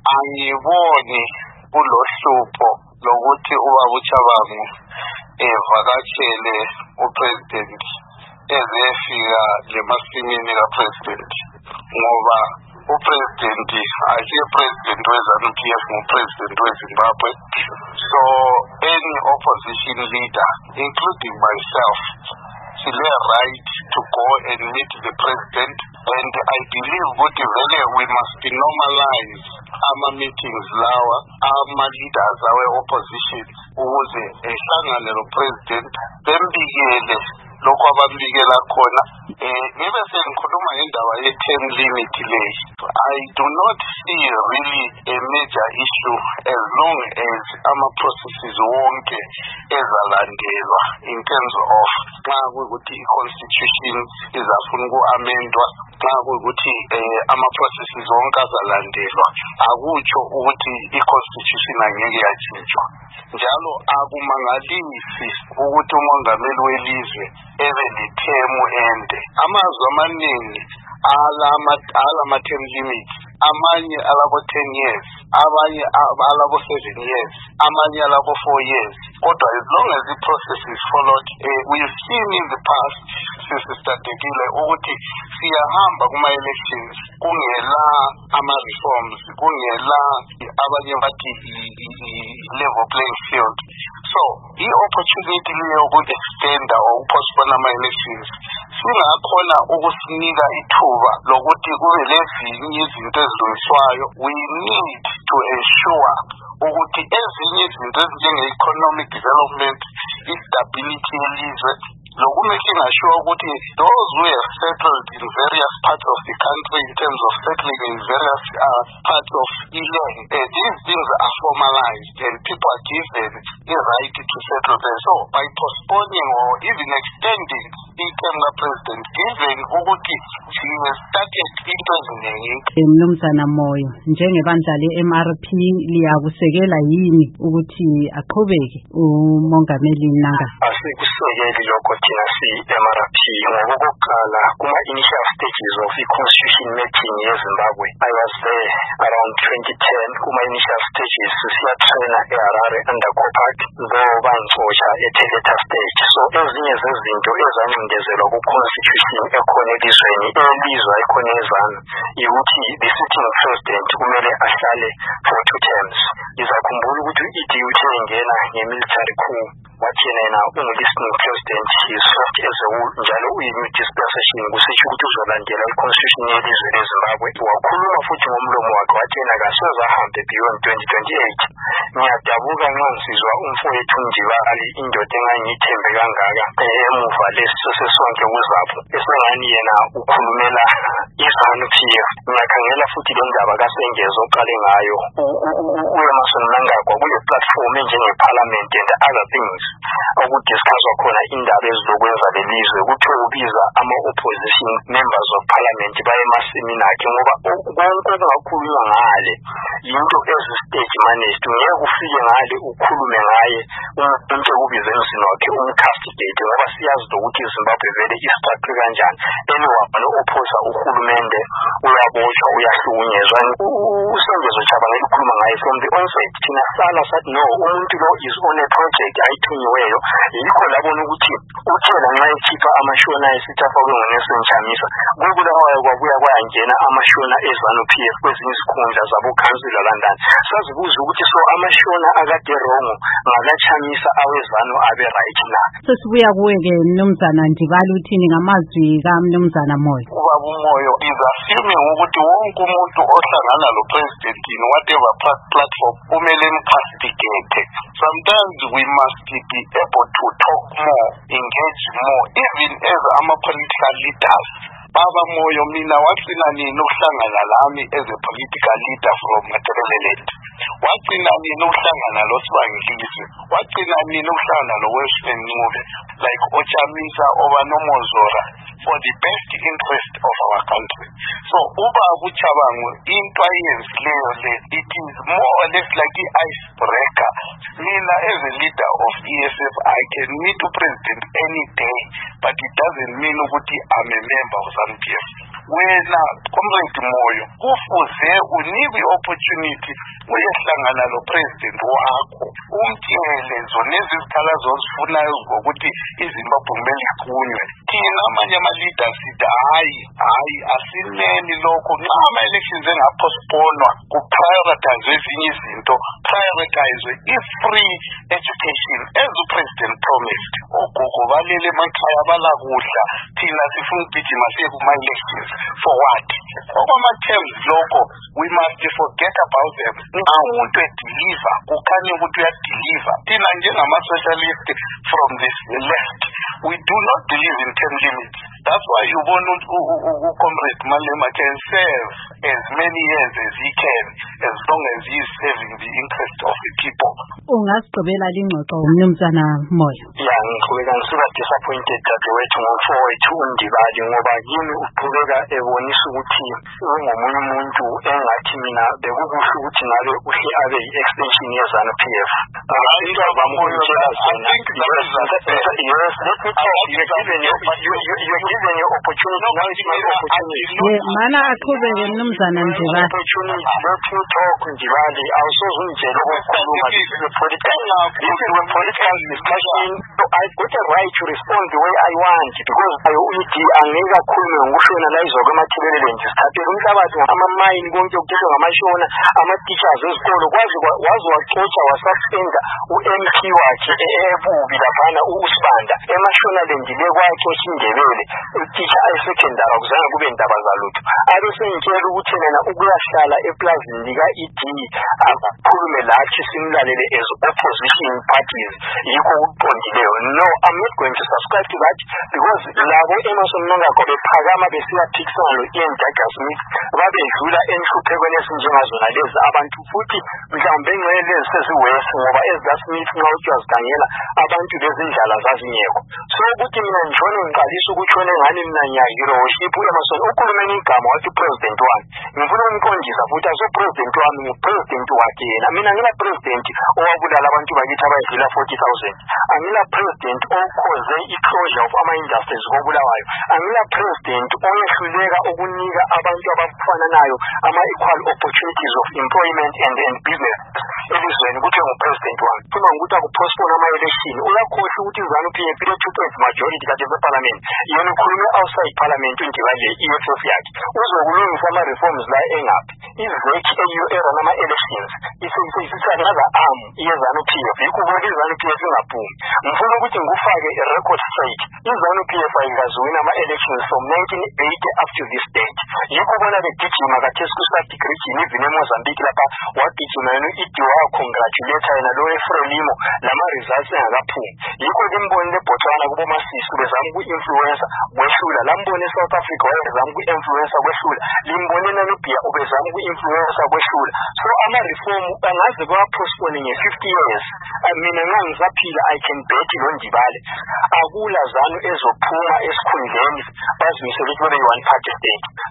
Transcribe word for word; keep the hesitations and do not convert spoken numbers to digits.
angiboni kulohlupho lokuthi ubaba uChabangu evakatshele upresident ezefika lemasimini kapresident ngoba upresident ake president weZANU-P F ngupresident weZimbabwe. So any opposition leader, including myself, still have a right to go and meet the president, and I believe ukuthi vele we must normalize ama meetings lawa ama leaders awe opposition ukuze ehlangane lo president bembikele lokho abambikela khona. Eh ngibe sengikhuluma ngendaba ye-term limit leyi. I do not see really a major issue as long as ama processes wonke ezalandelwa in terms of xa kuyikuthi i-constitution izafuna uku-amendwa, xa kuyikuthi ama processes wonke azalandelwa, akutsho ukuthi i-constitution angeke yatshintshwa. Njalo akumangalisi ukuthi umongameli welizwe ebe nethemu ende. Amazwe amaningi alama term limits, amanye alabo ten years, abanye alabo seven years, amanye alabo four years. Kodwa as long as the process is followed, uh, we've seen in the past sisistatekile ukuthi siyahamba kuma-elections kungela ama-reforms, kungela abanye bathi level playing field. So i-opportunity leyo yoku-extenda or ukupostpone ama-elections singakhona ukusinika ithuba lokuthi kube lezinye izinto ezilungiswayo. We need to ensure ukuthi ezinye izinto ezinjenge-economic development, i-stability yelizwe, lokume singasure ukuthi those who have settled in various parts of the country in terms of settling in various uh, parts of e-land, uh, these things are formalized and people are given a right to settle there. So by postponing or even extending the term of president, given ukuthi she has started into eziningi. Mnumzana Moyo, njengebandla le-M R P liyakusekela yini ukuthi aqhubeke umongameli Nanga? Asikusekeli lokho thina si-M R P ngoba okokuqala kuma-initial stages of i-constitution making yeZimbabwe. I was there around twenty ten kuma-initial stages siyatraina eHarare under COPAC ngoba ngixotsha eTheleta stage. So ezinye zezinto ezancindezelwa ku-constitution ekhona elizweni elizwa ekhona eZANU ukuthi the sitting president kumele ahlale for two terms. Ngizakhumbula ukuthi i-duty engena nge-military coup wathi yena ungu-listening president, he is served as a whole, njalo uyi-new dispensation kusitsho ukuthi uzolandela i-constitution yelizwe leZimbabwe. Wakhuluma futhi ngomlomo wakhe wathi yena kasoze ahambe beyond twenty twenty-eight. Ngiyadabuka nxa ngisizwa umfowethu Njibali, indoda engangiyithembe kangaka emuva lesi sesonke kuzapho, esengani yena ukhulumela iZANU-P F. Ngiyakhangela futhi le ndaba kaSengeza oqale ngayo u-Emmerson Mnangagwa kule platform enjengeparliament and other things okudiscusswa khona indaba ezizokwenza lelizwe, kuthiwe ubiza ama-opposition members of parliament baye emasimini akhe ngoba konke okungakhulunywa ngale yinto ezi-stage managed. Ngeke ufike ngale ukhulume ngaye umuntu ekubize emzini wakhe umcastigate ngoba siyazi ukuthi iZimbabwe vele istructure kanjani. Anyone opposa uhulumende uyabotshwa, uyahlukunyezwa. uSengeza Tshabangu ukhuluma ngaye from the onset. Thina sala sathi no, umuntu lo is on a project ayithunyiweyo. Yikho labona ukuthi uthela nxa ekhipha amashona esithi afakwe nguNelson Chamisa, kubulawayo kwabuya kwayangena amashona eZANU-P F kwezinye izikhundla zabokhansila London. Sazibuza ukuthi so amashona akade rongo ngakaChamisa aweZANU abe right na. Sesibuya kuwe-ke Mnumzana Njibali, uthini ngamazwi kaMnumzana Moyo? Ubaba uMoyo is assuming ukuthi wonke umuntu ohlangana lo president in whatever platform kumele mcastigate. Sometimes we must be able to talk more, engage more, even as ama-political leaders. Baba Moyo, mina wagcina nini ukuhlangana lami as a political leader from Matabeleland? Wagcina nini ukuhlangana lo Sibangilizwe? Wagcina nini ukuhlangana lo Western Ncube like Ochamisa or Nomozora for the best interest of our country? So uba uChabangu into ayenzileyo le, it is more or less like the icebreaker. Mina as a leader of E S F, I can meet the president any day, but it doesn't mean ukuthi I'm a member of ZANU-P F. wena Comrade Moyo kufuze unikwe opportunity uyehlangana lo president wakho umtshele zona izikhala zozifunayo ngokuthi iZimbabwe kumele iqunywe. Thina amanye ama-leaders sithi hayi hayi asineni lokho nxa ama-elections engapostponwa kuprioritizwe ezinye izinto, prioritizwe i-free education as upresident promised. Ogogo balele emakhaya balakudla, thina sifuna ukugijima siye kuma-elections for what? Okwama-terms lokho we must forget about them. Nxa umuntu edeliver kukhanye ukuthi uyadeliver. Thina njengama-socialist from this left, we do not believe in term limits. That's why you want Comrade Malema can serve as many years as he can, as long as he is serving the interest of the people. Ungasigqibela lingxoxo umnumzana Moyo. Ya ngiqhubeka ngisuka disappointed dadewethu ngomfowethu uNdibali ngoba yini uqhubeka ebonisa ukuthi ungomunye umuntu engathi mina bekukuhle ukuthi ngabe uhle abe yi-extension ye-ZANU P F. Into abamukutshela zona, yes, let me tell you, you're given your, you're given your opportunity, now it's my opportunity. Mana aqhubeke mnumzana Ndibali. Opportunity, let me talk Ndibali, awusoze ungitshele ukukhuluma, this is a political, this is a political discussion, so I got a right to respond the way I want, because I uyithi angeke akhulume ngokushona la izoko emathebelele ndisithathele umhlabathi amamayini konke okuthethwa ngamashona ama-teachers ezikolo kwazi wazi waxotsha wasuspenda u-M P wakhe ebubi laphana uSibanda emashonaland le kwaxotsha indebele uteacher ayisecondary akuzange kube ndaba zalutho abe sengitshela ukuthi yena ukuyahlala eplazini lika-E D akukhulume lathi simlalele as opposition parties yikho ukuqondileyo. No, I'm not going to subscribe to that, because labo Emerson Mnangagwa bephakama besiya phikisana lo-Ian Jaga Smith babedlula enhluphekweni esinjengazona lezi abantu, futhi mhlawumbe engcele sesiwesi ngoba ezika Smith nxa uthi uyazigangela abantu bezindlala zazingekho. So ukuthi mina ngitshone ngiqalisa ukutshone ngani mina ngiyahiroship Emerson ukhulumeni igama wathi president wami, ngifuna umqondisa futhi aso president wami ngupresident wakhe yena. Mina ngila president owabulala abantu bakithi abayidlula forty thousand, angila president okhoze i-closure of ama-industries kobulawayo, angila president oyehluleka ukunika abantu abafananayo ama-equal opportunities of employment and, and business elizweni ukuthi ngupresident wami. Funa ukuthi akupostpone ama-election, uyakhohlwa ukuthi iZANU P F ile two-thirds majority kade eparliament, yena ukhulume outside parliament Ndibali i-E F F yakhe uzokulungisa ama-reforms la engaphi. I-V E C era nama-elections isisa another arm ye-ZANU P F, yikho ukuthi iZANU P F ingaphumi. Ngifuna ukuthi ngufake i-record straight, iZANU P F ayikaziwina ama-elections from nineteen eighty up to this date. Yikho bona begijima kathesi kusati Christian even eMozambique lapha wagijima yena i-D wacongratulate yena lo eFrelimo lama-results engakaphumi. Yikho limbonile eBotswana kubo Masisi bezama uku-influencer kwehlula, lambone eSouth Africa wayezama uku-influencer kwehlula, limbone eNamibia ubezama uku-influencer kwehlula. So ama-reform angaze bawa-postpone nge-fifty years. Mina nxa ngisaphila I can bet lo Ndibali akula ZANU ezophuma esikhundleni bazimisele ukuthi babe yi-one party state.